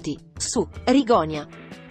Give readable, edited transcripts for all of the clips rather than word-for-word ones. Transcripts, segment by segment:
tutti, su Rigonia.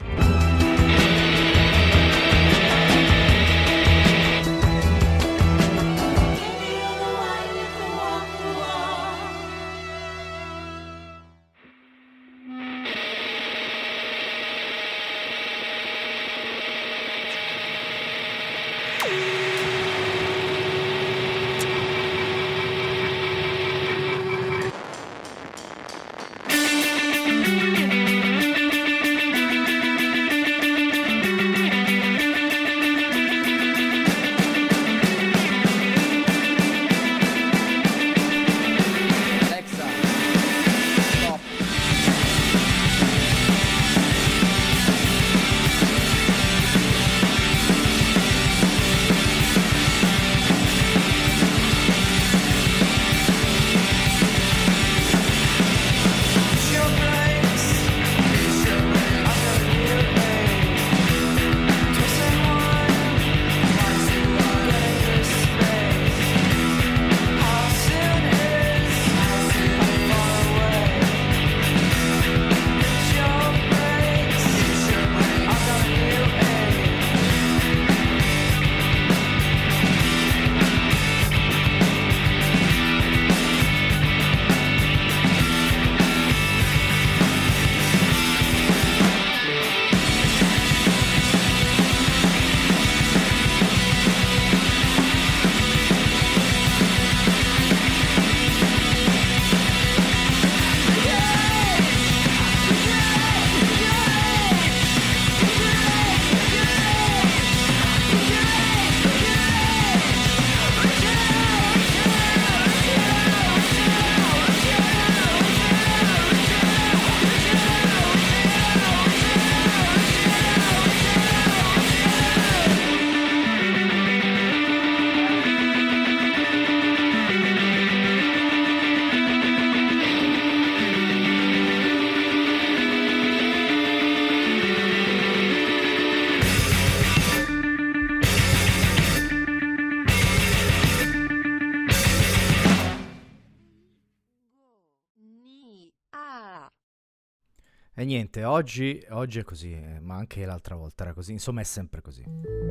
E niente, oggi è così, ma anche l'altra volta era così, insomma è sempre così.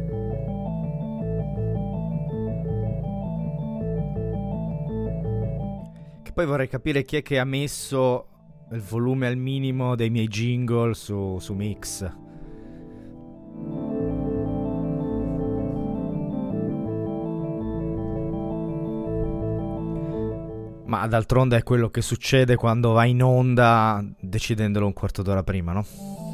Che poi vorrei capire chi è che ha messo il volume al minimo dei miei jingle su Mix. Ma d'altronde è quello che succede quando vai in onda decidendolo un quarto d'ora prima, no?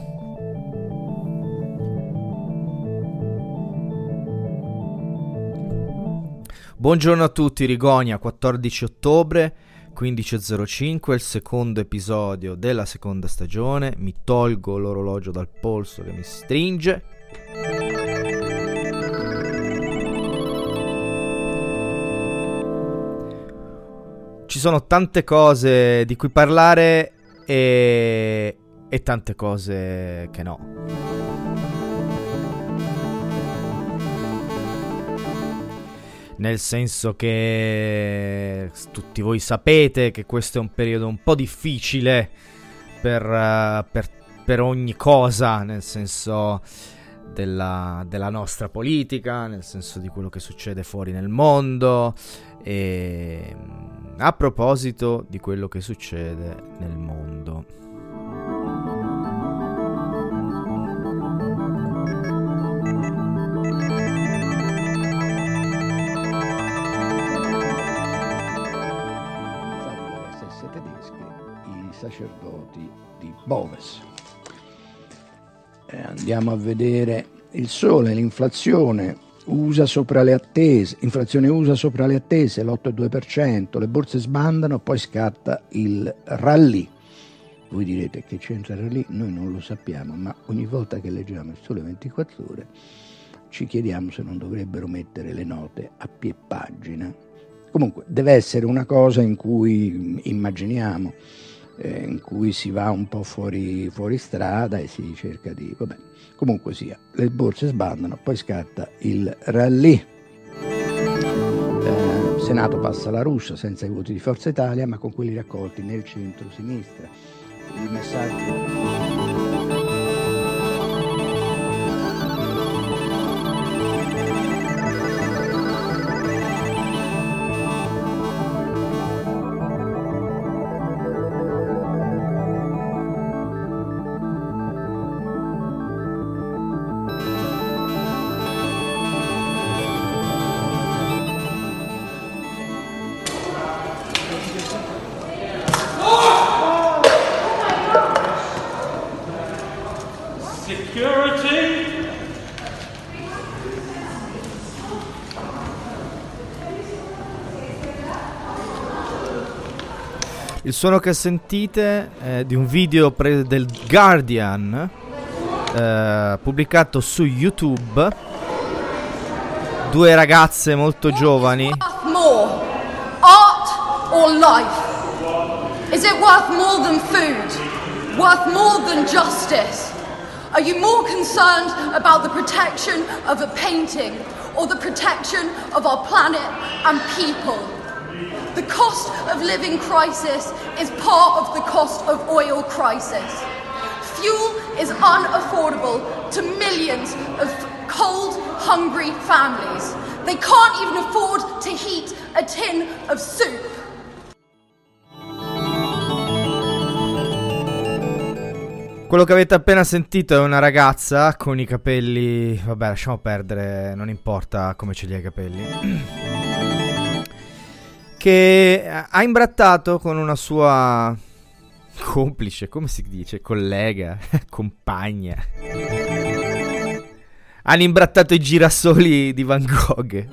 Buongiorno a tutti, Rigonia, 14 ottobre, 15.05, il secondo episodio della seconda stagione. Mi tolgo l'orologio dal polso che mi stringe. Ci sono tante cose di cui parlare e tante cose che no. Nel senso che tutti voi sapete che questo è un periodo un po' difficile per ogni cosa, nel senso della nostra politica, nel senso di quello che succede fuori nel mondo. E a proposito di quello che succede nel mondo, SS tedeschi, i sacerdoti di Boves. Andiamo a vedere il sole, l'inflazione USA sopra le attese, inflazione USA sopra le attese, l'8,2%, le borse sbandano, poi scatta il rally. Voi direte che c'entra il rally? Noi non lo sappiamo, ma ogni volta che leggiamo il Sole 24 Ore ci chiediamo se non dovrebbero mettere le note a piè pagina. Comunque deve essere una cosa in cui immaginiamo, in cui si va un po' fuori strada e si cerca di... vabbè. Comunque sia, le borse sbandano, poi scatta il rally. Senato passa la Russia senza i voti di Forza Italia, ma con quelli raccolti nel centro-sinistra. Il messaggio... Security. Il suono che sentite è di un video del Guardian pubblicato su YouTube. Due ragazze molto giovani. More, art or life? Is it worth more than food? Worth more than justice? Are you more concerned about the protection of a painting or the protection of our planet and people? The cost of living crisis is part of the cost of oil crisis. Fuel is unaffordable to millions of cold, hungry families. They can't even afford to heat a tin of soup. Quello che avete appena sentito è una ragazza con i capelli... Vabbè, lasciamo perdere, non importa come ce li ha i capelli. Che ha imbrattato con una sua complice, come si dice? Collega, compagna. Hanno imbrattato i girasoli di Van Gogh.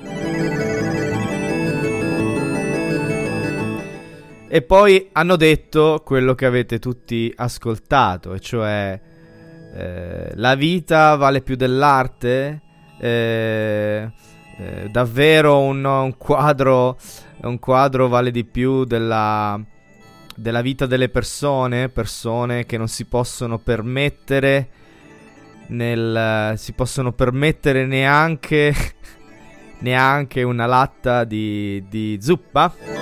E poi hanno detto quello che avete tutti ascoltato, e cioè la vita vale più dell'arte? Davvero un quadro vale di più della vita delle persone che non si possono permettere neanche una latta di zuppa.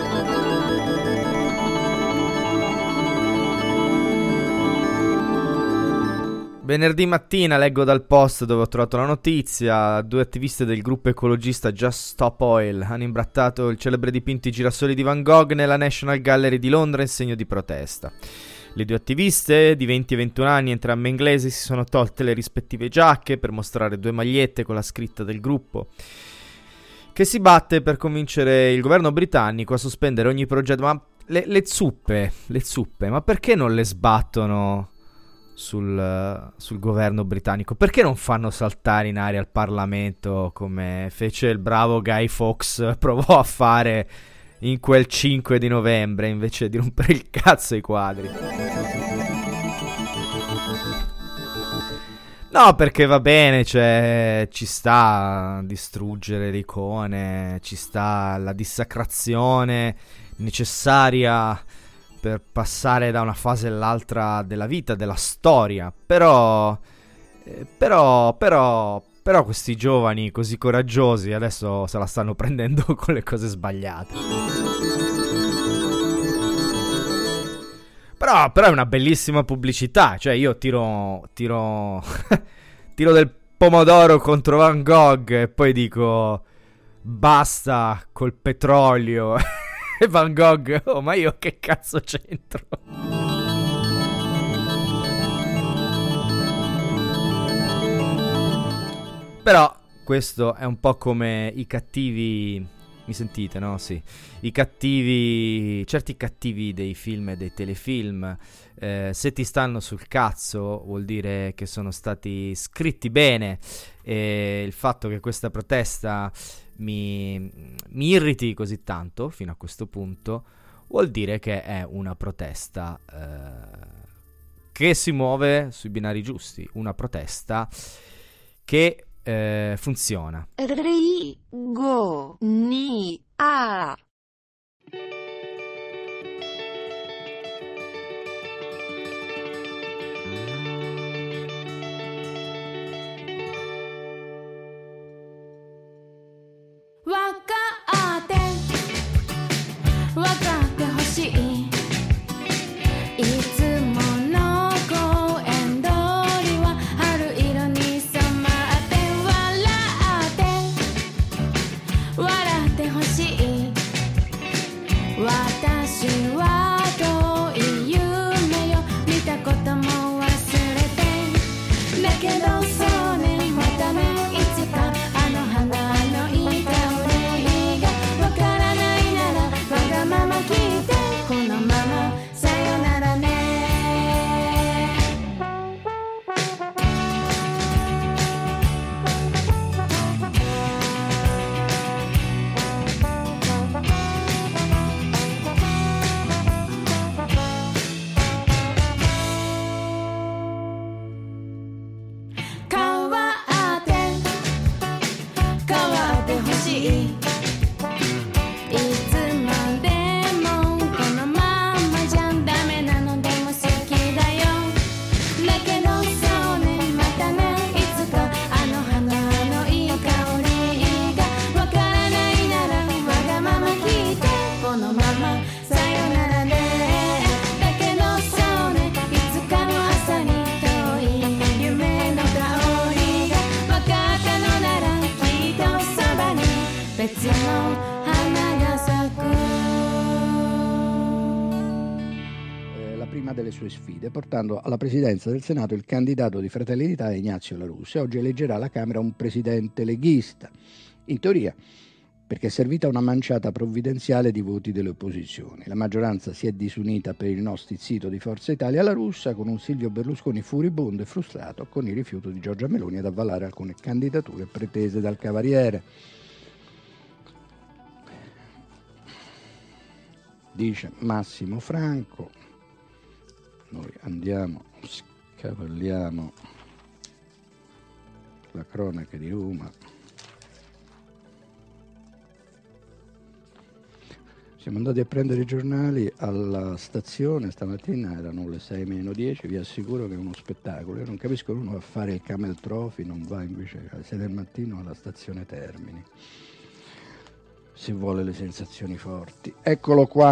Venerdì mattina leggo dal Post, dove ho trovato la notizia, 2 attiviste del gruppo ecologista Just Stop Oil hanno imbrattato il celebre dipinto I girasoli di Van Gogh nella National Gallery di Londra in segno di protesta. Le 2 attiviste, di 20 e 21 anni, entrambe inglesi, si sono tolte le rispettive giacche per mostrare 2 magliette con la scritta del gruppo, che si batte per convincere il governo britannico a sospendere ogni progetto. Ma le zuppe, ma perché non le sbattono sul governo britannico? Perché non fanno saltare in aria il Parlamento come fece il bravo Guy Fawkes provò a fare in quel 5 di novembre, invece di rompere il cazzo ai quadri? No, perché va bene, cioè ci sta a distruggere le icone, ci sta la dissacrazione necessaria per passare da una fase all'altra della vita, della storia. Però questi giovani così coraggiosi adesso se la stanno prendendo con le cose sbagliate. Però è una bellissima pubblicità. Cioè io tiro del pomodoro contro Van Gogh e poi dico basta col petrolio. E Van Gogh, oh, ma io che cazzo c'entro? Però questo è un po' come i cattivi. Mi sentite, no? Sì. I cattivi, certi cattivi dei film e dei telefilm, se ti stanno sul cazzo vuol dire che sono stati scritti bene. E il fatto che questa protesta mi irriti così tanto fino a questo punto vuol dire che è una protesta che si muove sui binari giusti, una protesta che funziona. Rigo ni a. delle sue sfide, portando alla presidenza del Senato il candidato di Fratelli d'Italia Ignazio La Russa. Oggi eleggerà alla Camera un presidente leghista, in teoria perché è servita una manciata provvidenziale di voti delle opposizioni. La maggioranza si è disunita per il no stizzito di Forza Italia alla Russa, con un Silvio Berlusconi furibondo e frustrato con il rifiuto di Giorgia Meloni ad avvalare alcune candidature pretese dal Cavaliere. Dice Massimo Franco. Noi andiamo, scavalliamo la cronaca di Roma. Siamo andati a prendere i giornali alla stazione, stamattina erano le 6:10, vi assicuro che è uno spettacolo. Io non capisco, uno va a fare il Camel Trophy, non va invece alle 6 del mattino alla stazione Termini, se vuole le sensazioni forti. Eccolo qua.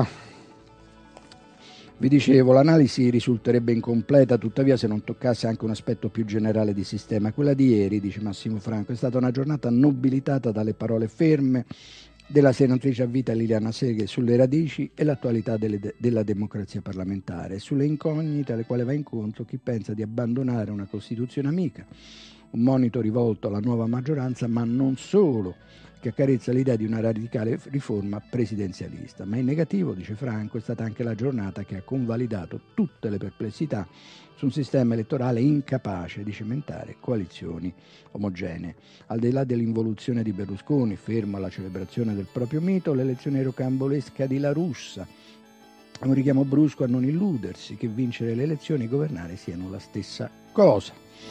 Vi dicevo, l'analisi risulterebbe incompleta, tuttavia, se non toccasse anche un aspetto più generale di sistema. Quella di ieri, dice Massimo Franco, è stata una giornata nobilitata dalle parole ferme della senatrice a vita Liliana Segre sulle radici e l'attualità della democrazia parlamentare, sulle incognite alle quali va incontro chi pensa di abbandonare una Costituzione amica, un monito rivolto alla nuova maggioranza, ma non solo, che accarezza l'idea di una radicale riforma presidenzialista. Ma in negativo, dice Franco, è stata anche la giornata che ha convalidato tutte le perplessità su un sistema elettorale incapace di cimentare coalizioni omogenee. Al di là dell'involuzione di Berlusconi, fermo alla celebrazione del proprio mito, l'elezione rocambolesca di La Russa è un richiamo brusco a non illudersi che vincere le elezioni e governare siano la stessa cosa.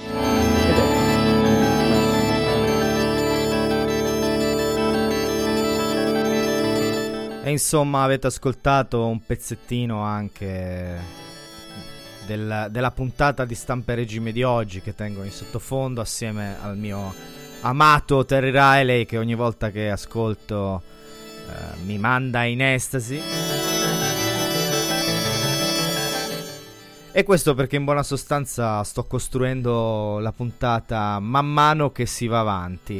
E insomma avete ascoltato un pezzettino anche della puntata di Stampa e Regime di oggi, che tengo in sottofondo assieme al mio amato Terry Riley, che ogni volta che ascolto mi manda in estasi. E questo perché in buona sostanza sto costruendo la puntata man mano che si va avanti.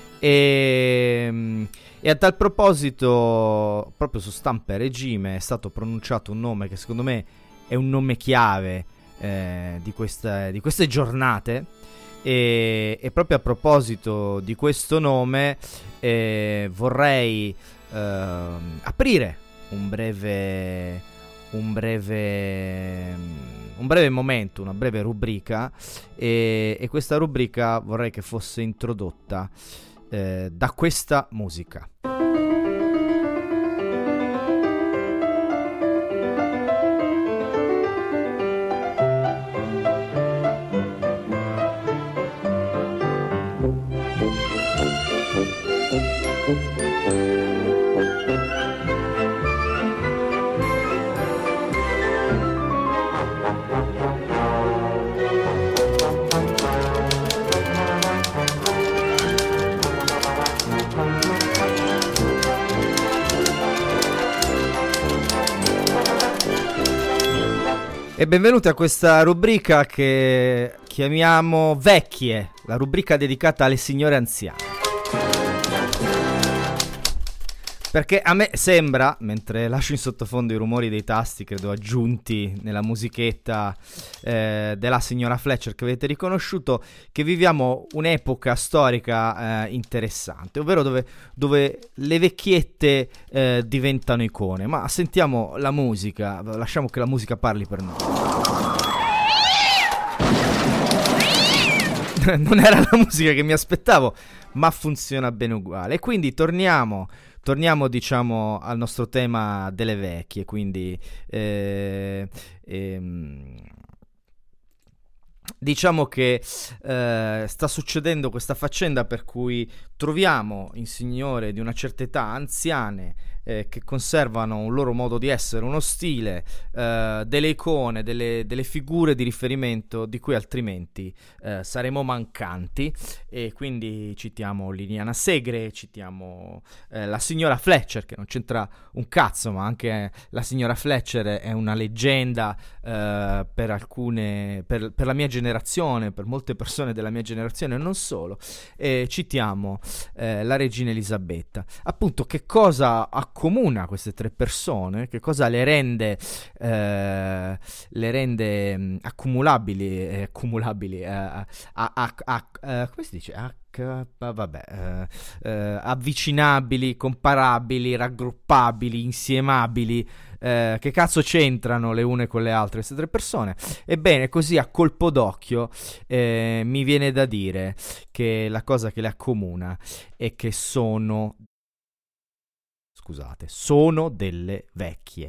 E a tal proposito, proprio su Stampa e Regime è stato pronunciato un nome che secondo me è un nome chiave di queste giornate, e proprio a proposito di questo nome vorrei aprire un breve momento, una breve rubrica, e questa rubrica vorrei che fosse introdotta da questa musica. E benvenuti a questa rubrica che chiamiamo Vecchie, la rubrica dedicata alle signore anziane. Perché a me sembra, mentre lascio in sottofondo i rumori dei tasti, credo aggiunti nella musichetta della signora Fletcher che avete riconosciuto, che viviamo un'epoca storica interessante, ovvero dove le vecchiette diventano icone. Ma sentiamo la musica, lasciamo che la musica parli per noi. Non era la musica che mi aspettavo, ma funziona bene uguale. E quindi torniamo diciamo al nostro tema delle vecchie, quindi diciamo che sta succedendo questa faccenda per cui troviamo in signore di una certa età, anziane, che conservano un loro modo di essere, uno stile, delle icone, delle figure di riferimento di cui altrimenti saremo mancanti. E quindi citiamo Liliana Segre, citiamo la signora Fletcher, che non c'entra un cazzo, ma anche la signora Fletcher è una leggenda per la mia generazione, per molte persone della mia generazione e non solo. Citiamo la regina Elisabetta. Appunto, che cosa ha accomuna queste tre persone, che cosa le rende accumulabili, come si dice? Avvicinabili, comparabili, raggruppabili, insiemabili. Che cazzo c'entrano le une con le altre queste tre persone? Ebbene, così a colpo d'occhio mi viene da dire che la cosa che le accomuna è che sono delle vecchie.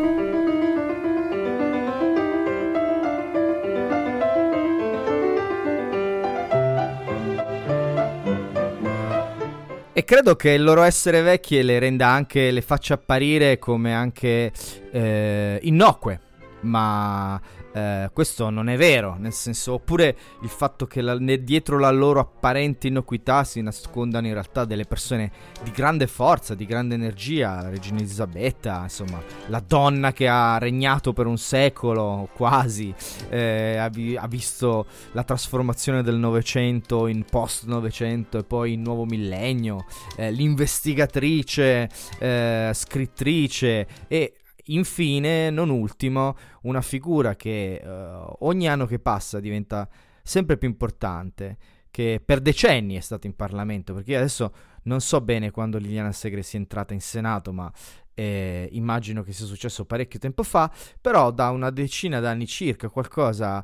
E credo che il loro essere vecchie le faccia apparire come anche innocue, ma questo non è vero, nel senso, oppure il fatto che dietro la loro apparente innocuità si nascondano in realtà delle persone di grande forza, di grande energia, la regina Elisabetta, insomma, la donna che ha regnato per un secolo quasi, ha visto la trasformazione del Novecento in post-Novecento e poi in nuovo millennio, l'investigatrice, scrittrice e infine, non ultimo, una figura che ogni anno che passa diventa sempre più importante, che per decenni è stata in Parlamento, perché io adesso non so bene quando Liliana Segre sia entrata in Senato, ma immagino che sia successo parecchio tempo fa, però da una decina d'anni circa, qualcosa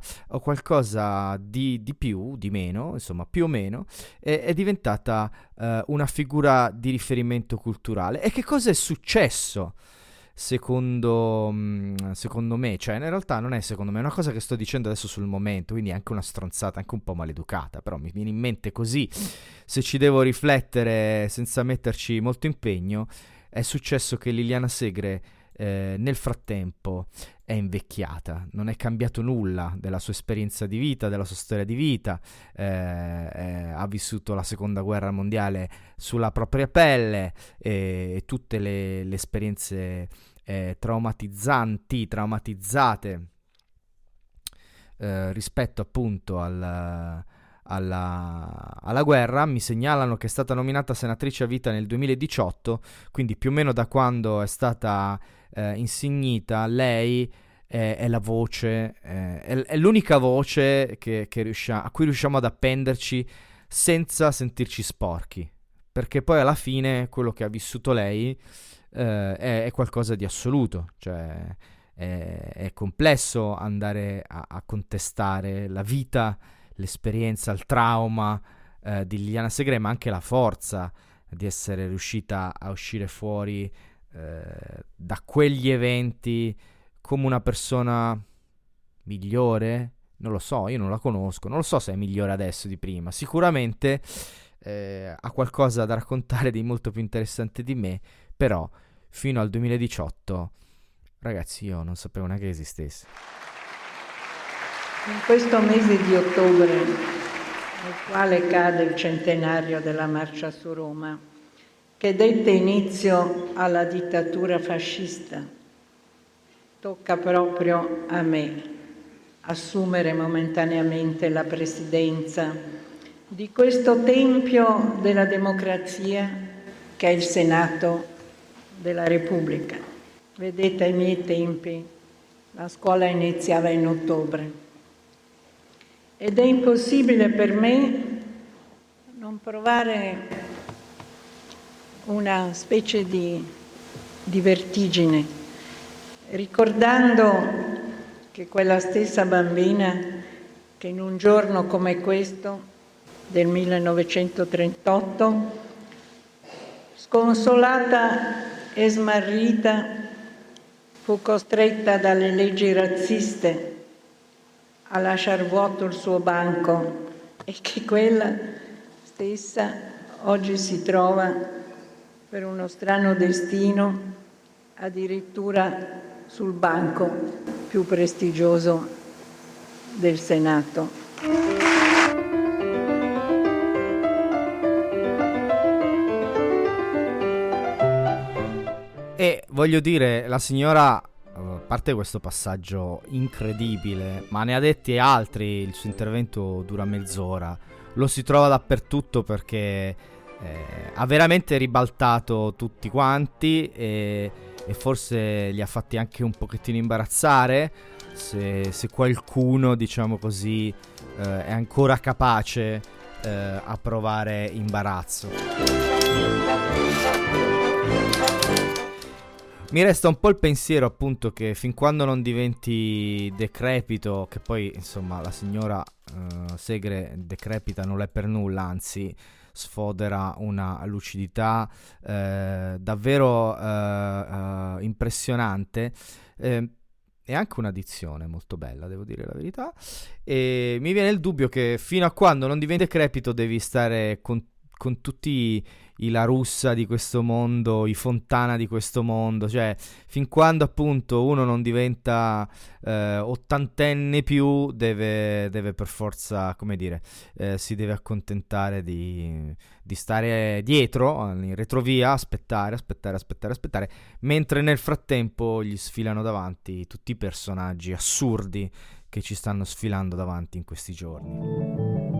di più, di meno, insomma più o meno, è diventata una figura di riferimento culturale. E che cosa è successo? Secondo me, cioè in realtà non è secondo me, è una cosa che sto dicendo adesso sul momento, quindi è anche una stronzata, anche un po' maleducata, però mi viene in mente così, se ci devo riflettere senza metterci molto impegno. È successo che Liliana Segre nel frattempo è invecchiata, non è cambiato nulla della sua esperienza di vita, della sua storia di vita, ha vissuto la seconda guerra mondiale sulla propria pelle e tutte le esperienze traumatizzate rispetto appunto alla guerra. Mi segnalano che è stata nominata senatrice a vita nel 2018, quindi più o meno da quando è stata insignita. Lei è la voce, è l'unica voce a cui riusciamo ad appenderci senza sentirci sporchi, perché poi alla fine quello che ha vissuto lei è qualcosa di assoluto, cioè è complesso andare a contestare la vita, l'esperienza, il trauma di Liliana Segre, ma anche la forza di essere riuscita a uscire fuori da quegli eventi come una persona migliore. Non lo so, io non la conosco, non lo so se è migliore adesso di prima, sicuramente ha qualcosa da raccontare di molto più interessante di me, però fino al 2018, ragazzi, io non sapevo neanche che esistesse. In questo mese di ottobre, nel quale cade il centenario della marcia su Roma, che dette inizio alla dittatura fascista, tocca proprio a me assumere momentaneamente la presidenza di questo tempio della democrazia che è il Senato della Repubblica. Vedete, ai miei tempi la scuola iniziava in ottobre ed è impossibile per me non provare una specie di vertigine, ricordando che quella stessa bambina che in un giorno come questo del 1938, sconsolata e smarrita, fu costretta dalle leggi razziste a lasciar vuoto il suo banco e che quella stessa oggi si trova per uno strano destino addirittura sul banco più prestigioso del Senato. E voglio dire, la signora, a parte questo passaggio incredibile, ma ne ha detti altri, il suo intervento dura mezz'ora, lo si trova dappertutto perché ha veramente ribaltato tutti quanti e forse li ha fatti anche un pochettino imbarazzare, se qualcuno, diciamo così, è ancora capace a provare imbarazzo. Mi resta un po' il pensiero, appunto, che fin quando non diventi decrepito, che poi insomma la signora Segre decrepita non è per nulla, anzi sfodera una lucidità davvero impressionante, e anche una dizione molto bella, devo dire la verità, e mi viene il dubbio che fino a quando non diventi decrepito devi stare con tutti i La Russa di questo mondo, i Fontana di questo mondo, cioè fin quando appunto uno non diventa ottantenne più deve per forza, come dire, si deve accontentare di stare dietro, in retrovia, aspettare, mentre nel frattempo gli sfilano davanti tutti i personaggi assurdi che ci stanno sfilando davanti in questi giorni.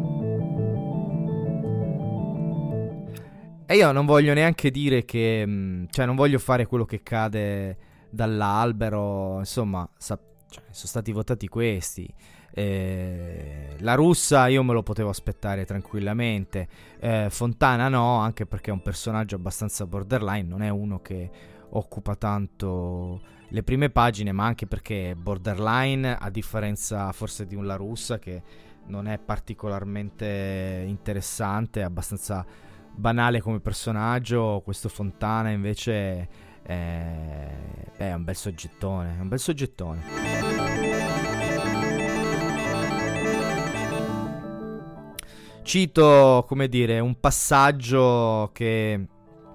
E io non voglio neanche dire che, cioè non voglio fare quello che cade dall'albero, insomma, sono stati votati questi. La Russa io me lo potevo aspettare tranquillamente, Fontana no, anche perché è un personaggio abbastanza borderline, non è uno che occupa tanto le prime pagine, ma anche perché è borderline, a differenza forse di un La Russa che non è particolarmente interessante, è abbastanza banale come personaggio. Questo Fontana invece è un bel soggettone, Cito, come dire, un passaggio che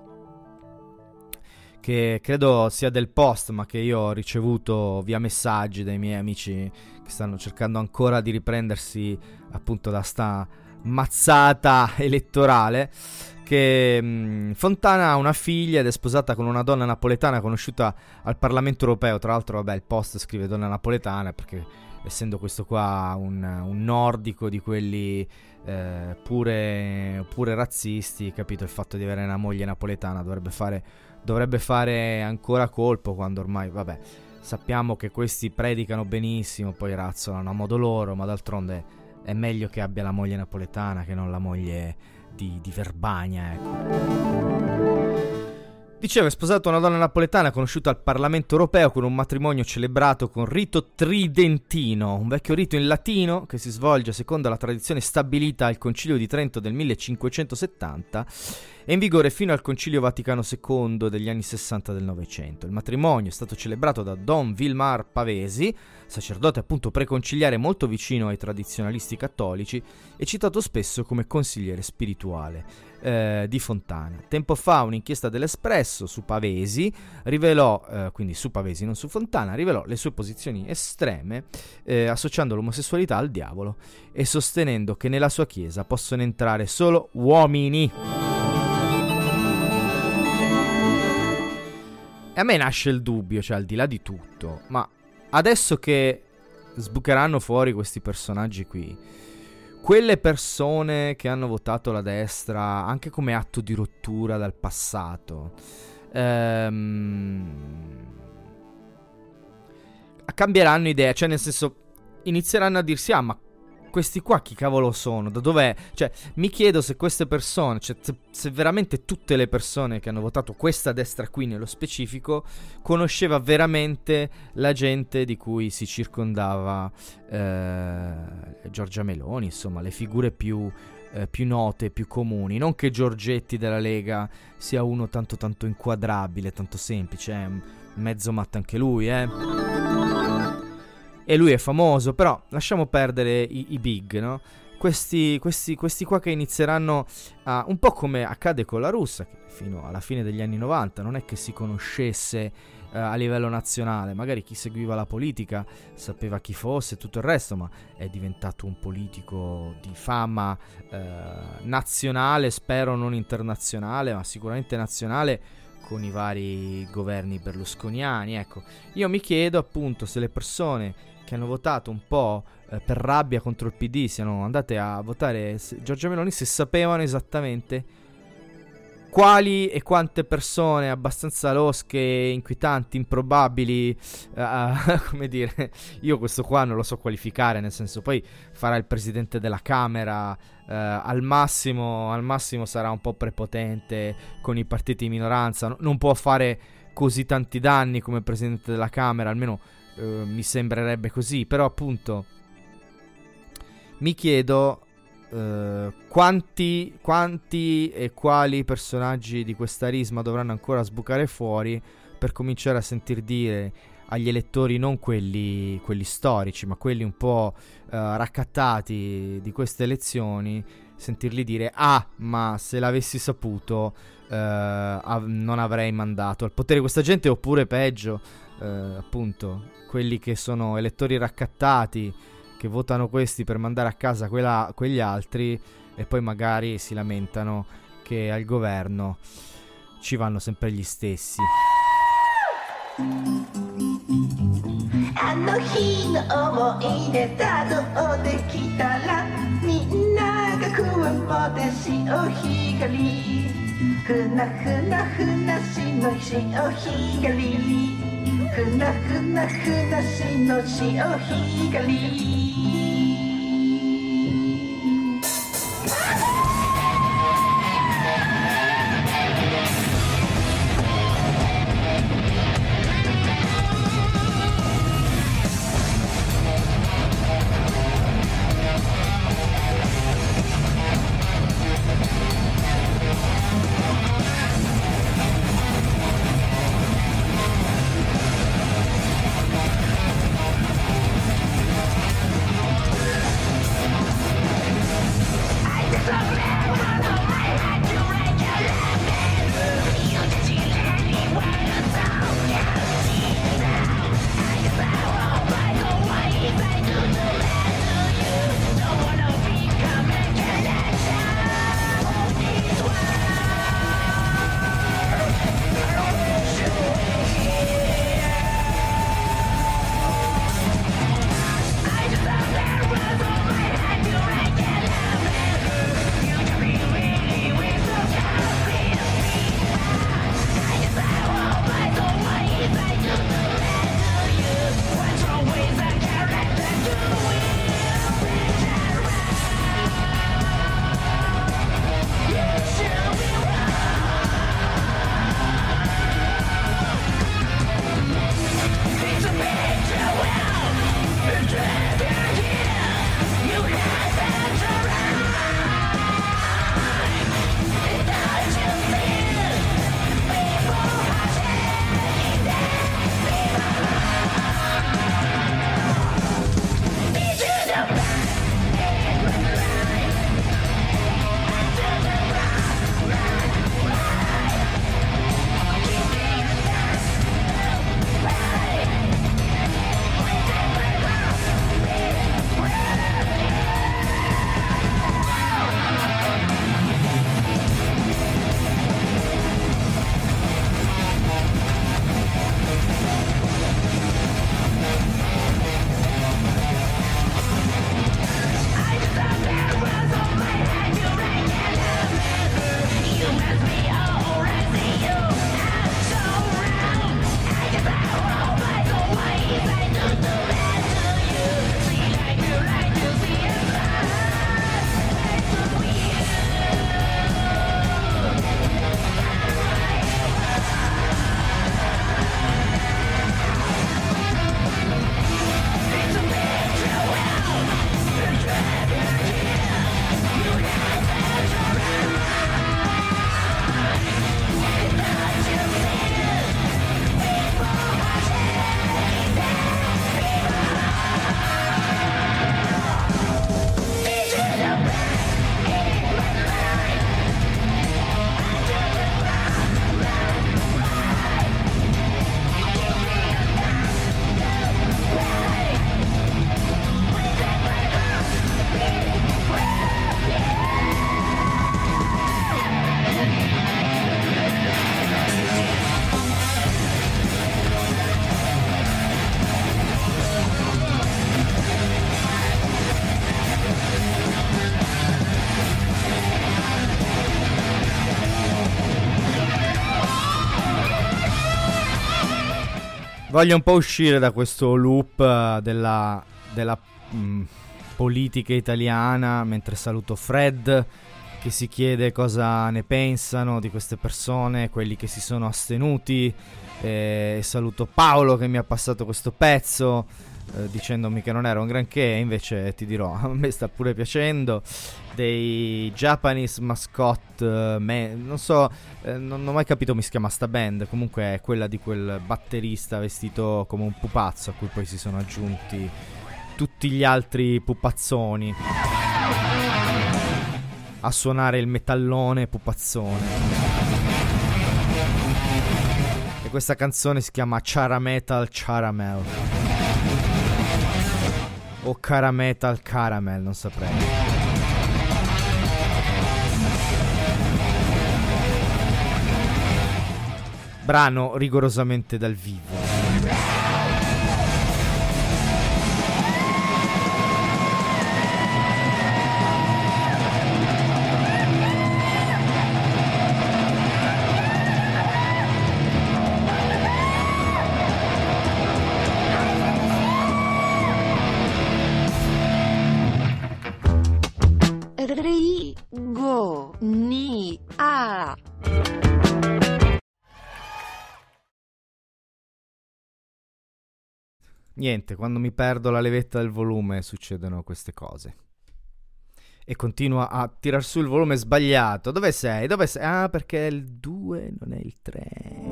credo sia del Post, ma che io ho ricevuto via messaggi dai miei amici che stanno cercando ancora di riprendersi appunto da sta mazzata elettorale, che Fontana ha una figlia ed è sposata con una donna napoletana conosciuta al Parlamento europeo. Tra l'altro, vabbè, il Post scrive donna napoletana perché, essendo questo qua un nordico di quelli pure razzisti, capito, il fatto di avere una moglie napoletana dovrebbe fare ancora colpo, quando ormai, vabbè, sappiamo che questi predicano benissimo, poi razzolano a modo loro, ma d'altronde è meglio che abbia la moglie napoletana che non la moglie di Verbania, ecco. Dicevo, è sposato una donna napoletana conosciuta al Parlamento europeo con un matrimonio celebrato con rito tridentino, un vecchio rito in latino che si svolge secondo la tradizione stabilita al Concilio di Trento del 1570 e in vigore fino al Concilio Vaticano II degli anni 60 del Novecento. Il matrimonio è stato celebrato da Don Vilmar Pavesi, sacerdote appunto preconciliare molto vicino ai tradizionalisti cattolici e citato spesso come consigliere spirituale di Fontana. Tempo fa un'inchiesta dell'Espresso su Pavesi rivelò, quindi su Pavesi non su Fontana, rivelò le sue posizioni estreme, associando l'omosessualità al diavolo e sostenendo che nella sua chiesa possono entrare solo uomini. E a me nasce il dubbio, cioè al di là di tutto, ma adesso che sbucheranno fuori questi personaggi qui, quelle persone che hanno votato la destra anche come atto di rottura dal passato, cambieranno idea, cioè nel senso inizieranno a dirsi: ah, ma questi qua chi cavolo sono? Da dov'è? Cioè mi chiedo se queste persone, cioè se veramente tutte le persone che hanno votato questa destra qui nello specifico conosceva veramente la gente di cui si circondava Giorgia Meloni, insomma le figure più note, più comuni. Non che Giorgetti della Lega sia uno tanto inquadrabile, tanto semplice, mezzo matto anche lui, e lui è famoso, però lasciamo perdere i big, no? Questi qua che inizieranno a, un po' come accade con la Russa, che fino alla fine degli anni 90 non è che si conoscesse a livello nazionale, magari chi seguiva la politica sapeva chi fosse e tutto il resto, ma è diventato un politico di fama nazionale, spero non internazionale, ma sicuramente nazionale, con i vari governi berlusconiani. Ecco, io mi chiedo appunto se le persone che hanno votato un po' per rabbia contro il PD siano andate a votare Giorgia Meloni, se sapevano esattamente quali e quante persone abbastanza losche, inquietanti, improbabili, come dire, io questo qua non lo so qualificare, nel senso, poi farà il presidente della Camera, al massimo sarà un po' prepotente con i partiti di minoranza, non può fare così tanti danni come presidente della Camera, almeno mi sembrerebbe così, però appunto mi chiedo quanti e quali personaggi di questa risma dovranno ancora sbucare fuori per cominciare a sentir dire agli elettori, non quelli storici, ma quelli un po' raccattati di queste elezioni, sentirli dire: ah, ma se l'avessi saputo non avrei mandato al potere questa gente, oppure peggio, appunto quelli che sono elettori raccattati, che votano questi per mandare a casa quegli altri, e poi magari si lamentano che al governo ci vanno sempre gli stessi. あの日の思い出たどってきたらみんながくわもで潮干狩りふなふなふなしの潮干狩りふなふなふなしの潮干狩り Voglio un po' uscire da questo loop della politica italiana, mentre saluto Fred che si chiede cosa ne pensano di queste persone, quelli che si sono astenuti, e saluto Paolo che mi ha passato questo pezzo dicendomi che non era un granché, invece ti dirò, a me sta pure piacendo. Dei Japanese Mascot non so, non ho mai capito come si chiama sta band, comunque è quella di quel batterista vestito come un pupazzo a cui poi si sono aggiunti tutti gli altri pupazzoni a suonare il metallone pupazzone. E questa canzone si chiama Charametal Caramel o Carametal Caramel, non saprei. Brano rigorosamente dal vivo. Rigo ni a. Niente, quando mi perdo la levetta del volume succedono queste cose. E continua a tirar su il volume sbagliato. Dove sei? Dove sei? Ah, perché è il 2, non è il 3.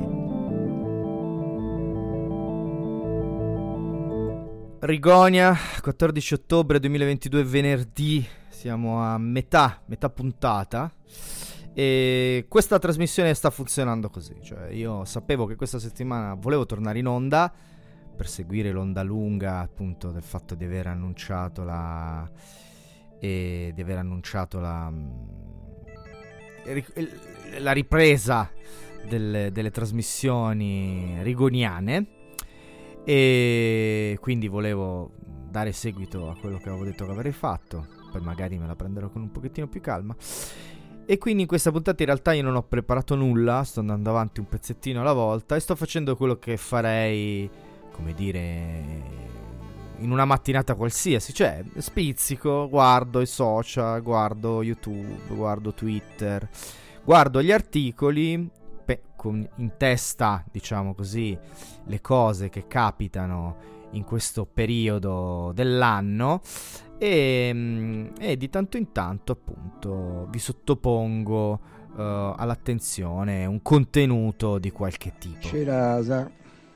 Rigonia, 14 ottobre 2022, venerdì. Siamo a metà puntata. E questa trasmissione sta funzionando così. Cioè, io sapevo che questa settimana volevo tornare in onda per seguire l'onda lunga, appunto, del fatto di aver annunciato la ripresa delle trasmissioni rigoniane, e quindi volevo dare seguito a quello che avevo detto che avrei fatto. Poi magari me la prenderò con un pochettino più calma. E quindi in questa puntata in realtà io non ho preparato nulla, sto andando avanti un pezzettino alla volta e sto facendo quello che farei, come dire, in una mattinata qualsiasi, cioè spizzico, guardo i social, guardo YouTube, guardo Twitter, guardo gli articoli, con in testa, diciamo così, le cose che capitano in questo periodo dell'anno, e di tanto in tanto, appunto, vi sottopongo all'attenzione un contenuto di qualche tipo. Cerasa.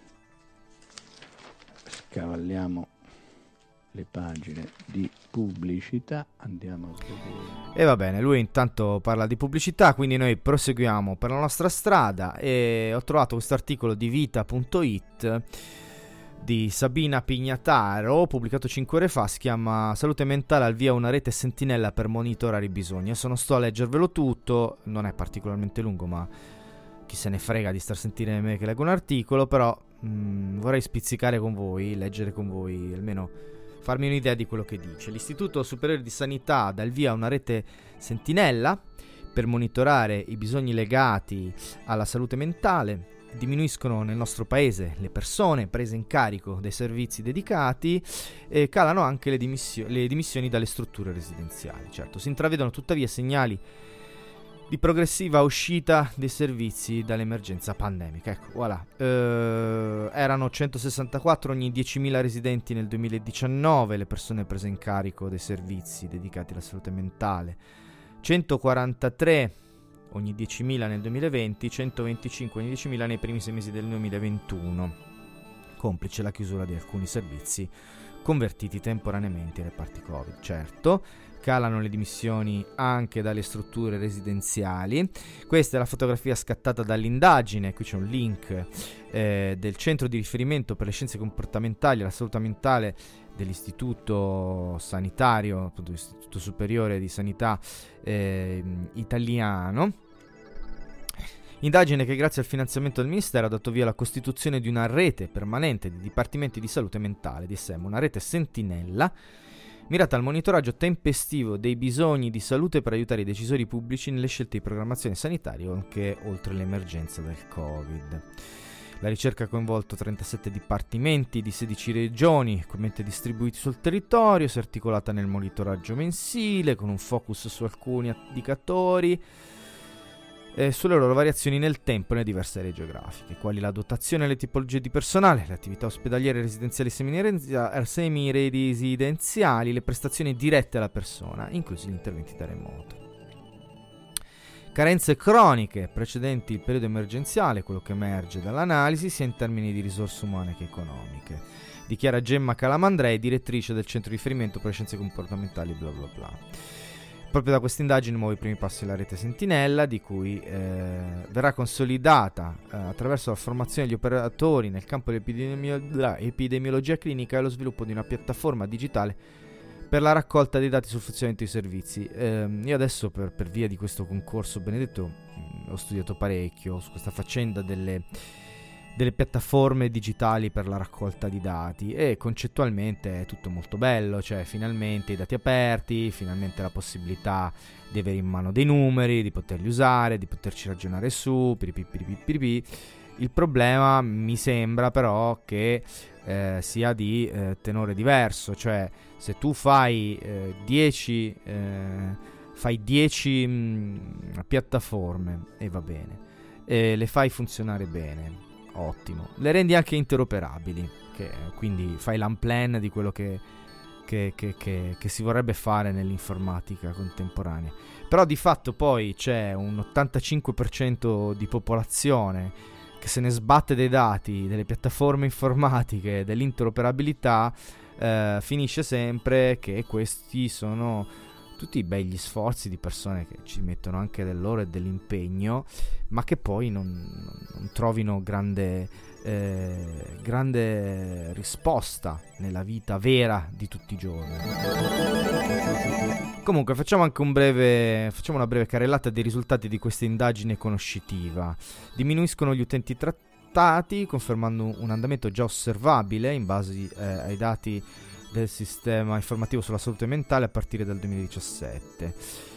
Scavalliamo le pagine di pubblicità, andiamo a vedere. E va bene, lui intanto parla di pubblicità, quindi noi proseguiamo per la nostra strada. E ho trovato questo articolo di vita.it di Sabina Pignataro, pubblicato 5 ore fa, si chiama Salute mentale al via una rete sentinella per monitorare i bisogni. Adesso non sto a leggervelo tutto, non è particolarmente lungo, ma chi se ne frega di star a sentire me che leggo un articolo, però vorrei spizzicare con voi, leggere con voi, almeno farmi un'idea di quello che dice. L'Istituto Superiore di Sanità dà il via a una rete sentinella per monitorare i bisogni legati alla salute mentale. Diminuiscono nel nostro paese le persone prese in carico dai servizi dedicati e calano anche le dimissioni dalle strutture residenziali. Certo, si intravedono tuttavia segnali di progressiva uscita dei servizi dall'emergenza pandemica. Ecco, voilà. Erano 164 ogni 10.000 residenti nel 2019 le persone prese in carico dei servizi dedicati alla salute mentale, 143 ogni 10.000 nel 2020, 125 ogni 10.000 nei primi 6 mesi del 2021, complice la chiusura di alcuni servizi convertiti temporaneamente ai reparti Covid. Certo, calano le dimissioni anche dalle strutture residenziali. Questa è la fotografia scattata dall'indagine, qui c'è un link del Centro di Riferimento per le Scienze Comportamentali e la Salute Mentale dell'Istituto Sanitario, appunto l'Istituto Superiore di Sanità italiano. Indagine che grazie al finanziamento del Ministero ha dato via alla costituzione di una rete permanente di dipartimenti di salute mentale, DSM, una rete sentinella mirata al monitoraggio tempestivo dei bisogni di salute per aiutare i decisori pubblici nelle scelte di programmazione sanitaria anche oltre l'emergenza del Covid. La ricerca ha coinvolto 37 dipartimenti di 16 regioni, equamente distribuiti sul territorio, si è articolata nel monitoraggio mensile, con un focus su alcuni indicatori e sulle loro variazioni nel tempo nelle diverse aree geografiche, quali la dotazione e le tipologie di personale, le attività ospedaliere, residenziali e semiresidenziali, le prestazioni dirette alla persona, inclusi gli interventi da remoto. Carenze croniche precedenti il periodo emergenziale, quello che emerge dall'analisi sia in termini di risorse umane che economiche, dichiara Gemma Calamandrei, direttrice del centro di riferimento per le scienze comportamentali bla bla bla. Proprio da questa indagine muove i primi passi la rete Sentinella, di cui verrà consolidata attraverso la formazione degli operatori nel campo dell'epidemiologia clinica e lo sviluppo di una piattaforma digitale per la raccolta dei dati sul funzionamento dei servizi. Io adesso per via di questo concorso benedetto ho studiato parecchio su questa faccenda delle piattaforme digitali per la raccolta di dati, e concettualmente è tutto molto bello, cioè finalmente i dati aperti, finalmente la possibilità di avere in mano dei numeri, di poterli usare, di poterci ragionare su, Il problema mi sembra però che sia di tenore diverso, cioè se tu fai 10 piattaforme e va bene, le fai funzionare bene, ottimo, le rendi anche interoperabili, quindi fai l'unplan di quello che si vorrebbe fare nell'informatica contemporanea, però di fatto poi c'è un 85% di popolazione che se ne sbatte dei dati, delle piattaforme informatiche, dell'interoperabilità, finisce sempre che questi sono tutti begli sforzi di persone che ci mettono anche del loro e dell'impegno, ma che poi non trovino grande risposta nella vita vera di tutti i giorni. Comunque facciamo una breve carrellata dei risultati di questa indagine conoscitiva. Diminuiscono gli utenti trattati, confermando un andamento già osservabile in base ai dati del sistema informativo sulla salute mentale a partire dal 2017.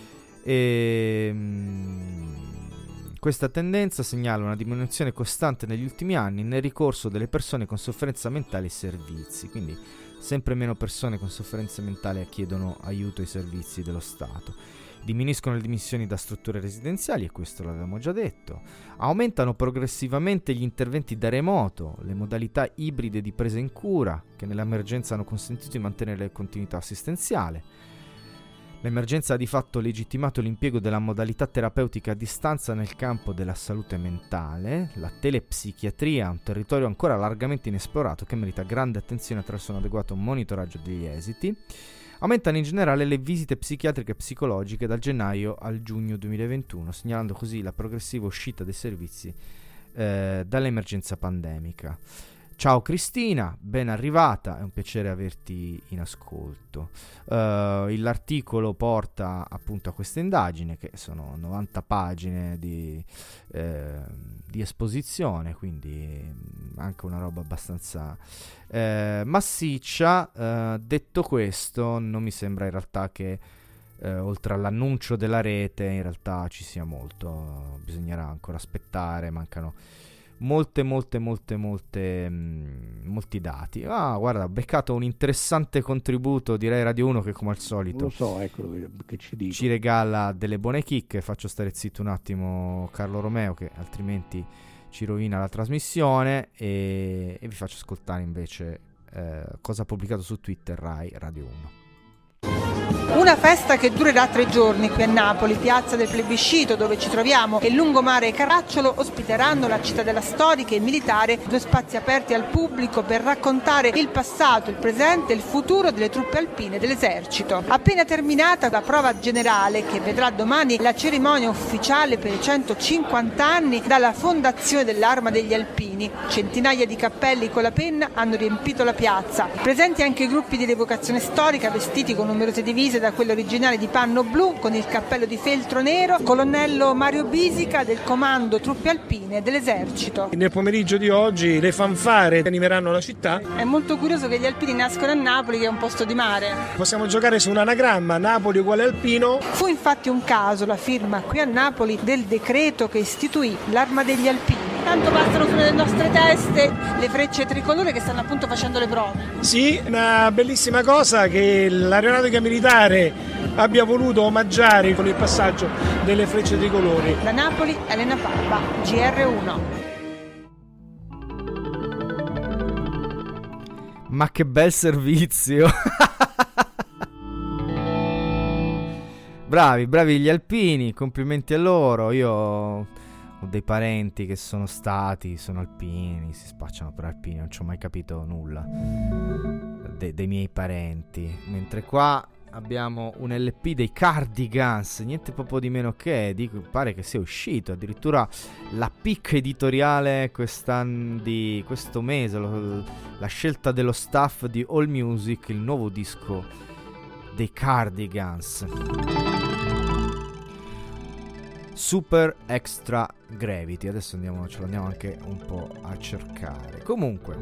Questa tendenza segnala una diminuzione costante negli ultimi anni nel ricorso delle persone con sofferenza mentale ai servizi, quindi sempre meno persone con sofferenza mentale chiedono aiuto ai servizi dello Stato. Diminuiscono le dimissioni da strutture residenziali, e questo l'avevamo già detto. Aumentano progressivamente gli interventi da remoto, le modalità ibride di presa in cura, che nell'emergenza hanno consentito di mantenere la continuità assistenziale. L'emergenza ha di fatto legittimato l'impiego della modalità terapeutica a distanza nel campo della salute mentale. La telepsichiatria è un territorio ancora largamente inesplorato che merita grande attenzione attraverso un adeguato monitoraggio degli esiti. Aumentano in generale le visite psichiatriche e psicologiche dal gennaio al giugno 2021, segnalando così la progressiva uscita dei servizi dall'emergenza pandemica. Ciao Cristina, ben arrivata, è un piacere averti in ascolto. L'articolo porta appunto a questa indagine, che sono 90 pagine di esposizione, quindi anche una roba abbastanza massiccia. Detto questo, non mi sembra in realtà che oltre all'annuncio della rete in realtà ci sia molto, bisognerà ancora aspettare, mancano molti dati. Guarda, ho beccato un interessante contributo, direi Radio 1, che come al solito lo so, ecco che ci regala delle buone chicche. Faccio stare zitto un attimo Carlo Romeo, che altrimenti ci rovina la trasmissione, e vi faccio ascoltare invece cosa ha pubblicato su Twitter Rai Radio 1. Una festa che durerà 3 giorni qui a Napoli, piazza del Plebiscito, dove ci troviamo, e Lungomare e Carracciolo ospiteranno la cittadella storica e militare, 2 spazi aperti al pubblico per raccontare il passato, il presente e il futuro delle truppe alpine dell'esercito. Appena terminata la prova generale, che vedrà domani la cerimonia ufficiale per i 150 anni dalla fondazione dell'Arma degli Alpini, centinaia di cappelli con la penna hanno riempito la piazza. Presenti anche gruppi di rievocazione storica vestiti con numerose divise, da quella originale di panno blu con il cappello di feltro nero, colonnello Mario Bisica del comando truppe alpine dell'esercito. Nel pomeriggio di oggi le fanfare animeranno la città. È molto curioso che gli alpini nascono a Napoli, che è un posto di mare. Possiamo giocare su un anagramma, Napoli uguale alpino. Fu infatti un caso la firma qui a Napoli del decreto che istituì l'Arma degli Alpini. Tanto passano sulle nostre teste le frecce tricolore che stanno appunto facendo le prove. Sì, una bellissima cosa che l'aeronautica militare abbia voluto omaggiare con il passaggio delle frecce tricolori. Da Napoli, Elena Parba, GR1. Ma che bel servizio! Bravi gli alpini, complimenti a loro. Io ho dei parenti che sono alpini, si spacciano per alpini, non ci ho mai capito nulla dei miei parenti. Mentre qua abbiamo un LP dei Cardigans, niente proprio di meno che, pare che sia uscito addirittura la pick editoriale di questo mese, la scelta dello staff di AllMusic, il nuovo disco dei Cardigans, Super Extra Gravity. Adesso ce lo andiamo anche un po' a cercare. Comunque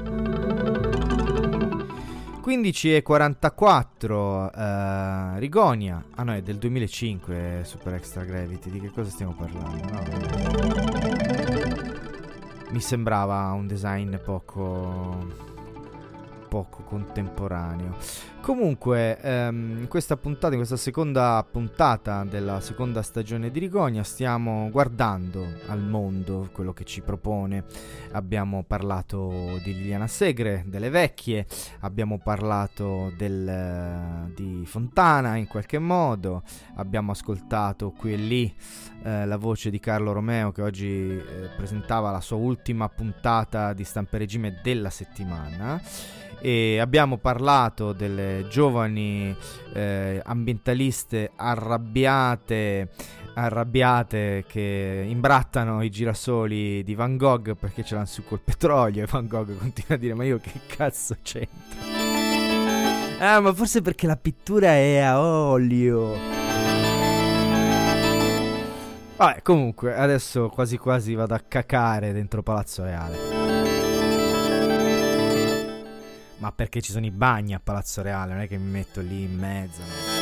15:44, Rigonia. Ah no, è del 2005 Super Extra Gravity. Di che cosa stiamo parlando? No. Mi sembrava un design poco contemporaneo. Comunque, in questa seconda puntata della seconda stagione di Rigonia, stiamo guardando al mondo quello che ci propone. Abbiamo parlato di Liliana Segre, delle vecchie, abbiamo parlato di Fontana in qualche modo, abbiamo ascoltato qui e lì la voce di Carlo Romeo, che oggi presentava la sua ultima puntata di Stampa Regime della settimana. E abbiamo parlato delle giovani ambientaliste arrabbiate che imbrattano i girasoli di Van Gogh perché ce l'hanno su col petrolio, e Van Gogh continua a dire: ma io che cazzo c'entro? Ma forse perché la pittura è a olio. Vabbè, comunque adesso quasi quasi vado a cacare dentro Palazzo Reale. Ma perché ci sono i bagni a Palazzo Reale, non è che mi metto lì in mezzo.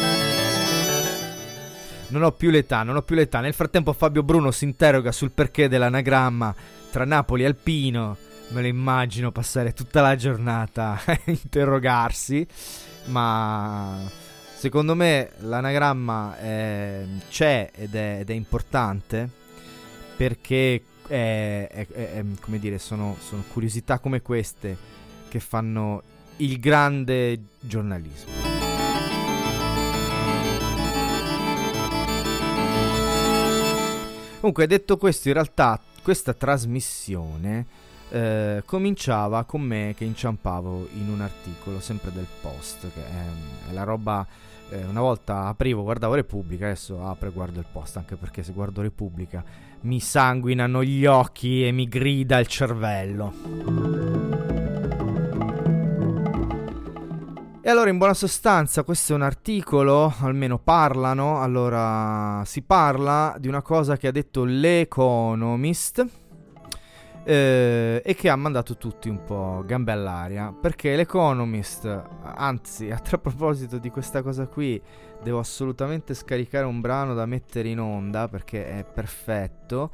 Non ho più l'età. Nel frattempo Fabio Bruno si interroga sul perché dell'anagramma tra Napoli e Alpino. Me lo immagino passare tutta la giornata a interrogarsi. Ma secondo me l'anagramma c'è ed è importante, perché come dire, sono curiosità come queste che fanno il grande giornalismo. Comunque, detto questo, in realtà questa trasmissione cominciava con me che inciampavo in un articolo sempre del Post, che è la roba. Una volta aprivo, guardavo Repubblica, adesso apro e guardo il Post, anche perché se guardo Repubblica mi sanguinano gli occhi e mi grida il cervello. E allora, in buona sostanza, questo è un articolo, almeno parlano. Allora, si parla di una cosa che ha detto l'Economist e che ha mandato tutti un po' gambe all'aria, perché l'Economist, anzi, a proposito di questa cosa qui, devo assolutamente scaricare un brano da mettere in onda perché è perfetto.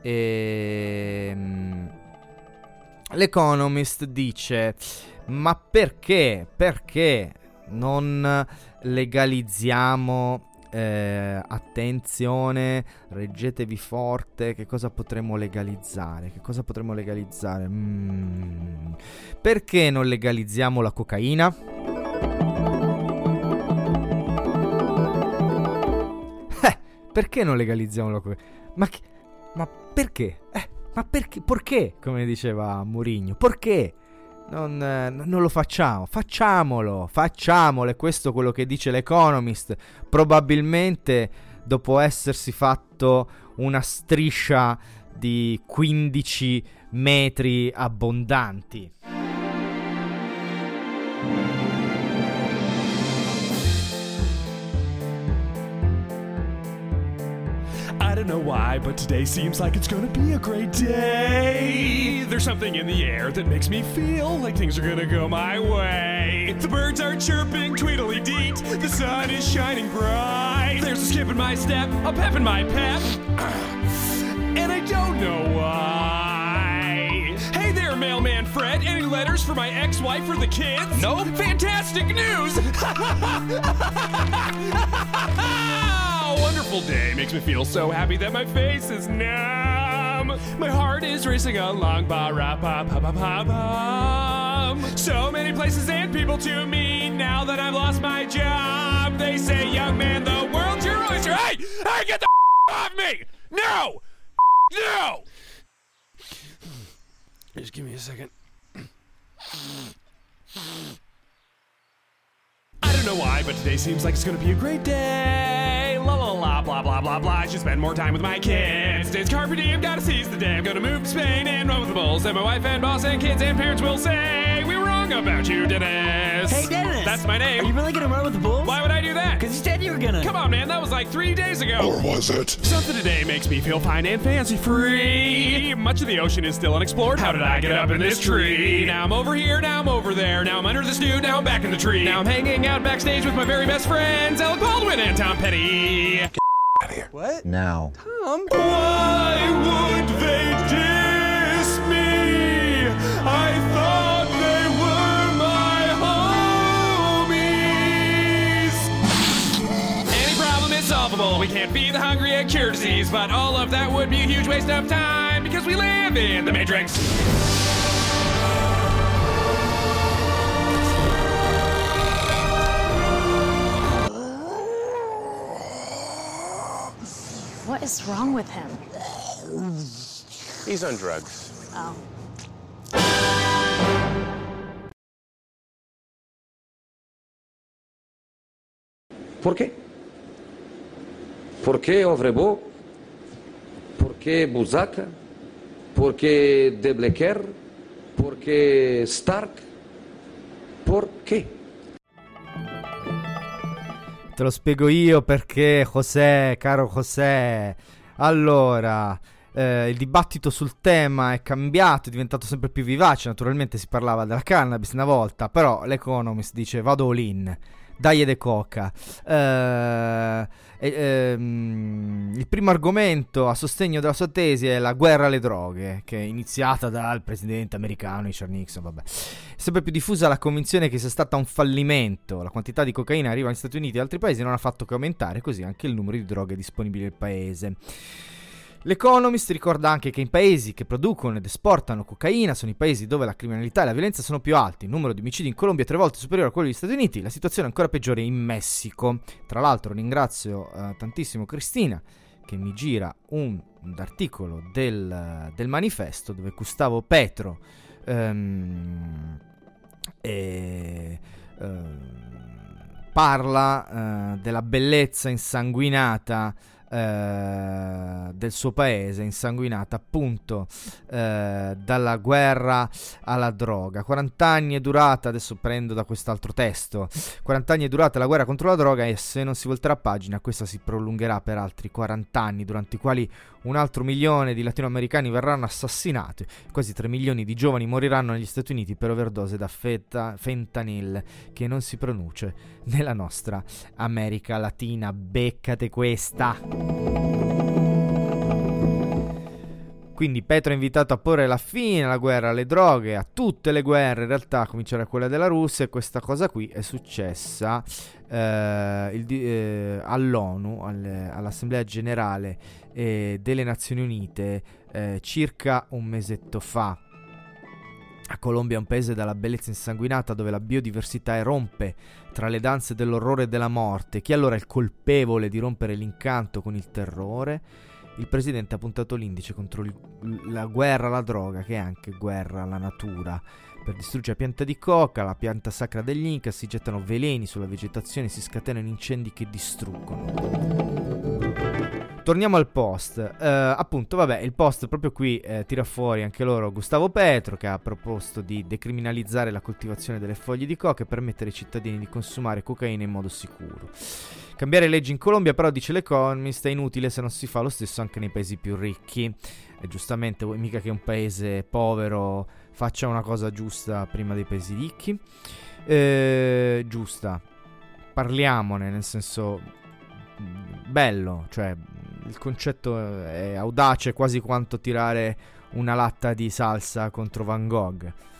L'Economist dice: ma perché non legalizziamo, attenzione, reggetevi forte, che cosa potremmo legalizzare? Perché non legalizziamo la cocaina? Perché non legalizziamo la cocaina? Ma perché? Ma perché? Come diceva Mourinho, perché? Non lo facciamolo, è questo quello che dice l'Economist, probabilmente dopo essersi fatto una striscia di 15 metri abbondanti. I don't know why, but today seems like it's gonna be a great day. There's something in the air that makes me feel like things are gonna go my way. The birds are chirping, tweedly-deet, the sun is shining bright. There's a skip in my step, a pep in my pep, and I don't know why. new letters for my ex-wife or the kids? No? Fantastic news! Wonderful day. Makes me feel so happy that my face is numb. My heart is racing along. Ba-ra-pa-pa-pa-pa-bum. So many places and people to me now that I've lost my job. They say, young man, the world's your oyster. Hey! Hey, get the off me! No! No! Just give me a second. I don't know why, but today seems like it's gonna be a great day. La la la, blah blah blah blah. I should spend more time with my kids. Today's carpe diem, gotta seize the day. I'm gonna move to Spain and run with the bulls. And my wife and boss and kids and parents will say we were wrong about you, Dennis. Hey, Dennis! That's my name. Are you really gonna run with the bulls? Why would I do that? Because you said you were gonna. Come on, man, that was like 3 days ago. Or was it? Something today makes me feel fine and fancy-free. Much of the ocean is still unexplored. How did I get up in this tree? Now I'm over here, now I'm over there. Now I'm under this dude, now I'm back in the tree. Now I'm hanging out backstage with my very best friends, Alec Baldwin and Tom Petty. Get out of here. What? Now. Tom? Why would they diss me? I thought they were my homies. Any problem is solvable. We can't feed the hungry and cure disease, but all of that would be a huge waste of time because we live in the Matrix. What is wrong with him? He's on drugs. Oh. ¿Por qué? ¿Por qué Ovrebo? ¿Por qué Buzaca? ¿Por qué De Blecker? ¿Por qué Stark? ¿Por qué? Te lo spiego io perché, José, caro José. Allora, il dibattito sul tema è cambiato, è diventato sempre più vivace. Naturalmente si parlava della cannabis una volta, però l'Economist dice vado all in, dai de coca. Il primo argomento a sostegno della sua tesi è la guerra alle droghe, che è iniziata dal presidente americano Richard Nixon. Vabbè. È sempre più diffusa la convinzione che sia stata un fallimento. La quantità di cocaina arriva negli Stati Uniti e altri paesi non ha fatto che aumentare, così anche il numero di droghe disponibili nel paese. L'Economist ricorda anche che i paesi che producono ed esportano cocaina sono i paesi dove la criminalità e la violenza sono più alti. Il numero di omicidi in Colombia è 3 volte superiore a quello degli Stati Uniti. La situazione è ancora peggiore in Messico. Tra l'altro ringrazio tantissimo Cristina che mi gira un articolo del Manifesto dove Gustavo Petro parla della bellezza insanguinata del suo paese, insanguinata appunto dalla guerra alla droga. 40 anni è durata, adesso prendo da quest'altro testo, 40 anni è durata la guerra contro la droga e se non si volterà pagina questa si prolungherà per altri 40 anni durante i quali 1 altro milione di latinoamericani verranno assassinati, quasi 3 milioni di giovani moriranno negli Stati Uniti per overdose da fentanyl, che non si pronuncia nella nostra America Latina. Beccate questa. Quindi Petro è invitato a porre la fine alla guerra alle droghe, a tutte le guerre in realtà, a cominciare da quella della Russia, e questa cosa qui è successa all'ONU, all'Assemblea Generale delle Nazioni Unite circa un mesetto fa. La Colombia è un paese dalla bellezza insanguinata dove la biodiversità irrompe tra le danze dell'orrore e della morte. Chi allora è il colpevole di rompere l'incanto con il terrore? Il presidente ha puntato l'indice contro la guerra alla droga, che è anche guerra alla natura. Per distruggere la pianta di coca, la pianta sacra degli Inca, si gettano veleni sulla vegetazione, si scatenano incendi che distruggono. Torniamo al post. Appunto, vabbè, il post proprio qui tira fuori anche loro Gustavo Petro, che ha proposto di decriminalizzare la coltivazione delle foglie di coca e permettere ai cittadini di consumare cocaina in modo sicuro. Cambiare leggi in Colombia, però, dice l'Economist, è inutile se non si fa lo stesso anche nei paesi più ricchi. E giustamente, vuoi mica che un paese povero faccia una cosa giusta prima dei paesi ricchi? Giusta. Parliamone, nel senso bello, cioè il concetto è audace quasi quanto tirare una latta di salsa contro Van Gogh.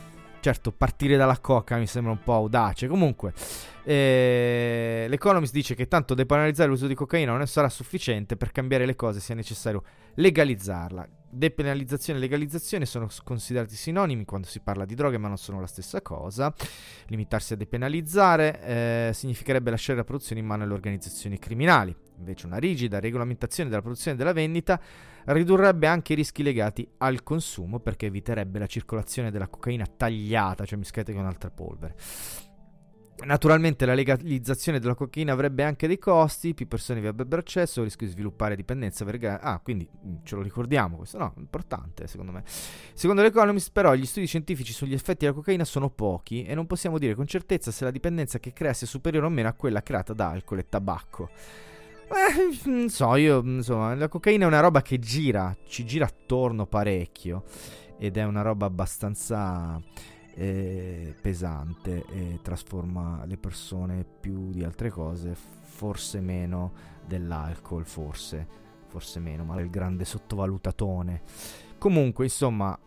certo, partire dalla coca mi sembra un po' audace. Comunque, l'Economist dice che tanto depenalizzare l'uso di cocaina non sarà sufficiente. Per cambiare le cose sia necessario legalizzarla. Depenalizzazione e legalizzazione sono considerati sinonimi quando si parla di droghe, ma non sono la stessa cosa. Limitarsi a depenalizzare significherebbe lasciare la produzione in mano alle organizzazioni criminali. Invece una rigida regolamentazione della produzione e della vendita ridurrebbe anche i rischi legati al consumo, perché eviterebbe la circolazione della cocaina tagliata, cioè mischiata con altre polvere. Naturalmente la legalizzazione della cocaina avrebbe anche dei costi, più persone vi avrebbero accesso, il rischio di sviluppare dipendenza quindi ce lo ricordiamo questo, no, importante secondo me. Secondo l'Economist però gli studi scientifici sugli effetti della cocaina sono pochi e non possiamo dire con certezza se la dipendenza che crea sia superiore o meno a quella creata da alcol e tabacco. Non so, io insomma, la cocaina è una roba che ci gira attorno parecchio ed è una roba abbastanza pesante e trasforma le persone più di altre cose, forse meno dell'alcol, forse meno, ma è il grande sottovalutatone. Comunque insomma,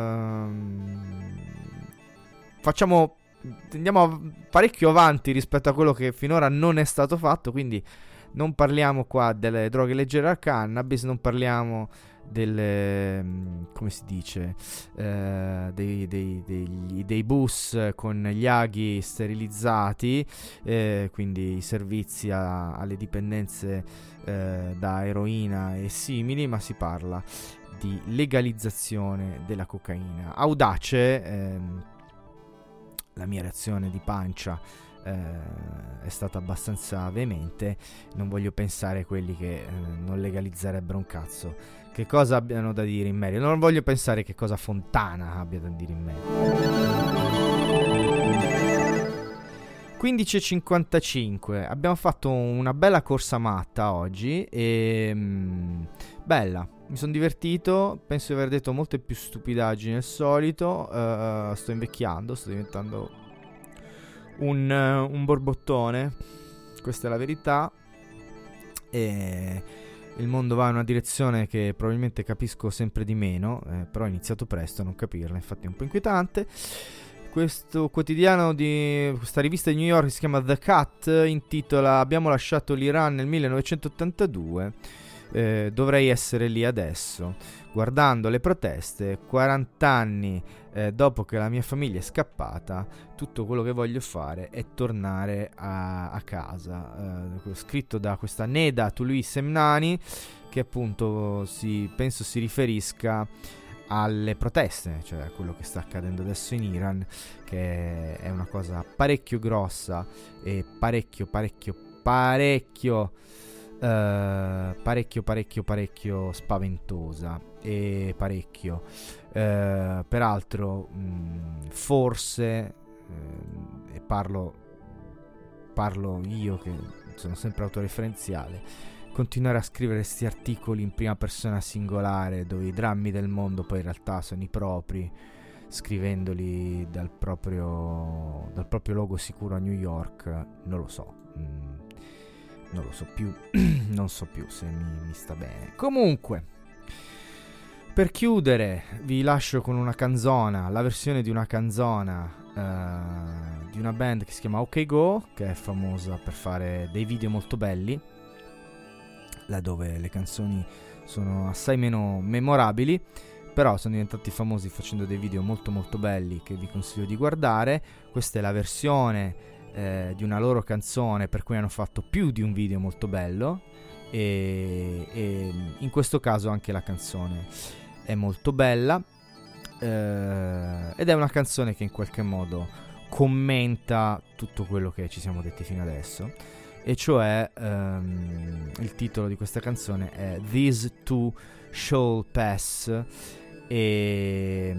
andiamo parecchio avanti rispetto a quello che finora non è stato fatto, quindi non parliamo qua delle droghe leggere al cannabis, non parliamo delle, come si dice, dei bus con gli aghi sterilizzati, quindi i servizi alle dipendenze da eroina e simili, ma si parla di legalizzazione della cocaina. Audace, la mia reazione di pancia è stata abbastanza veemente. Non voglio pensare a quelli che non legalizzerebbero un cazzo che cosa abbiano da dire in merito. Non voglio pensare che cosa Fontana abbia da dire in merito. 15:55. Abbiamo fatto una bella corsa matta oggi e bella, mi sono divertito. Penso di aver detto molte più stupidaggini del solito. Sto invecchiando, sto diventando un borbottone, questa è la verità, e il mondo va in una direzione che probabilmente capisco sempre di meno, però ho iniziato presto a non capirla, infatti è un po' inquietante. Questo quotidiano di questa rivista di New York si chiama The Cut, intitola "Abbiamo lasciato l'Iran nel 1982, dovrei essere lì adesso". Guardando le proteste, 40 anni dopo che la mia famiglia è scappata, tutto quello che voglio fare è tornare a casa. Scritto da questa Neda Tului Semnani, che appunto penso si riferisca alle proteste, cioè a quello che sta accadendo adesso in Iran, che è una cosa parecchio grossa e parecchio spaventosa e parecchio peraltro forse e parlo io che sono sempre autoreferenziale, continuare a scrivere questi articoli in prima persona singolare dove i drammi del mondo poi in realtà sono i propri, scrivendoli dal proprio luogo sicuro a New York, non lo so più non so più se mi sta bene. Comunque, per chiudere vi lascio con una canzona, la versione di una canzona di una band che si chiama OK Go, che è famosa per fare dei video molto belli, laddove le canzoni sono assai meno memorabili, però sono diventati famosi facendo dei video molto molto belli che vi consiglio di guardare. Questa è la versione di una loro canzone per cui hanno fatto più di un video molto bello, e in questo caso anche la canzone è molto bella, ed è una canzone che in qualche modo commenta tutto quello che ci siamo detti fino adesso, e cioè il titolo di questa canzone è These Two Shall Pass, e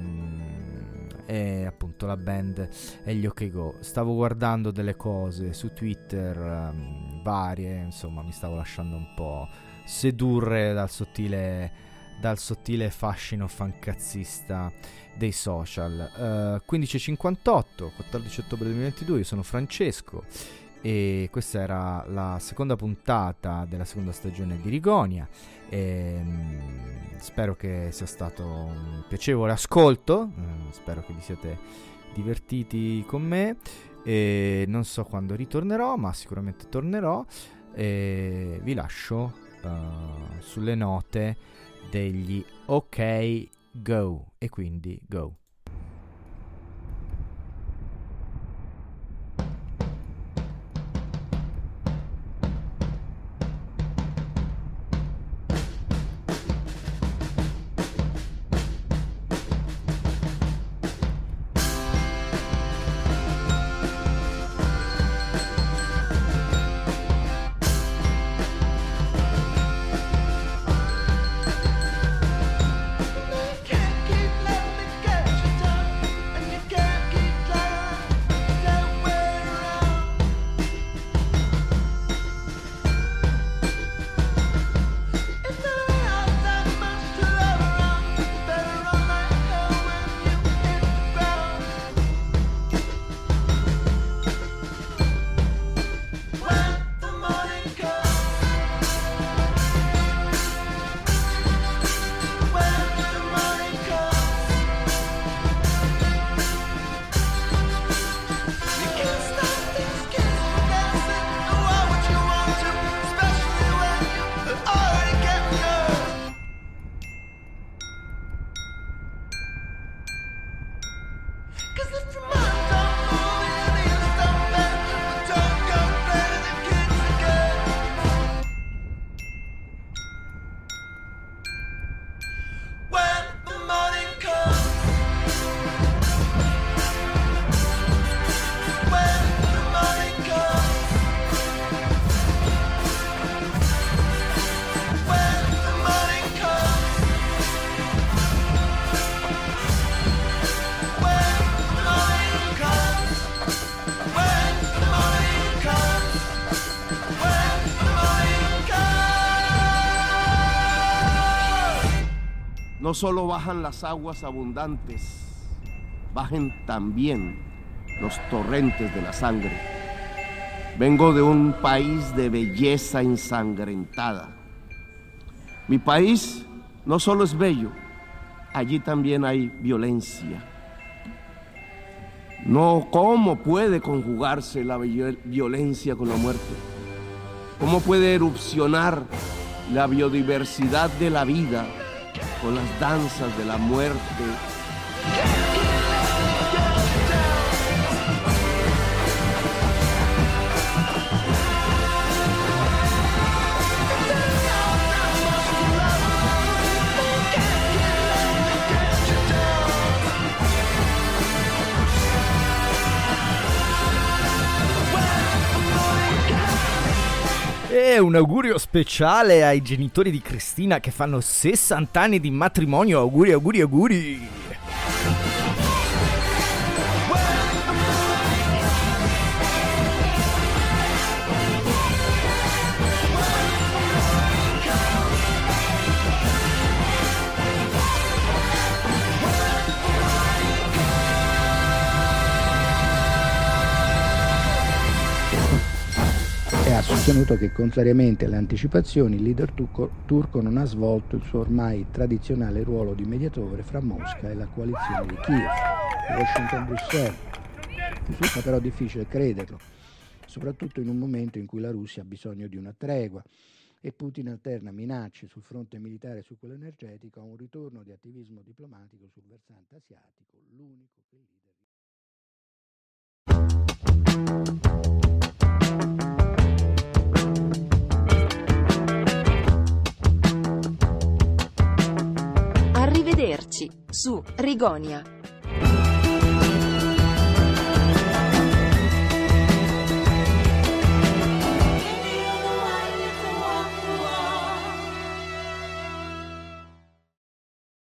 appunto la band è gli OK Go. Stavo guardando delle cose su Twitter varie, insomma mi stavo lasciando un po' sedurre dal sottile fascino fancazzista dei social. 15:58, 14 ottobre 2022, io sono Francesco e questa era la seconda puntata della seconda stagione di Rigonia. Spero che sia stato un piacevole ascolto, spero che vi siete divertiti con me, e non so quando ritornerò, ma sicuramente tornerò, e vi lascio sulle note degli ok go, e quindi go. No solo bajan las aguas abundantes, bajen también los torrentes de la sangre. Vengo de un país de belleza ensangrentada. Mi país no solo es bello, allí también hay violencia. No, ¿cómo puede conjugarse la violencia con la muerte? ¿Cómo puede erupcionar la biodiversidad de la vida con las danzas de la muerte? E un augurio speciale ai genitori di Cristina che fanno 60 anni di matrimonio. Auguri, auguri, auguri. Ha sostenuto che, contrariamente alle anticipazioni, il leader turco non ha svolto il suo ormai tradizionale ruolo di mediatore fra Mosca e la coalizione di Kiev, Washington-Bruxelles. Risulta però difficile crederlo, soprattutto in un momento in cui la Russia ha bisogno di una tregua e Putin alterna minacce sul fronte militare e su quello energetico a un ritorno di attivismo diplomatico sul versante asiatico, l'unico che il leader... Arrivederci su Rigonia.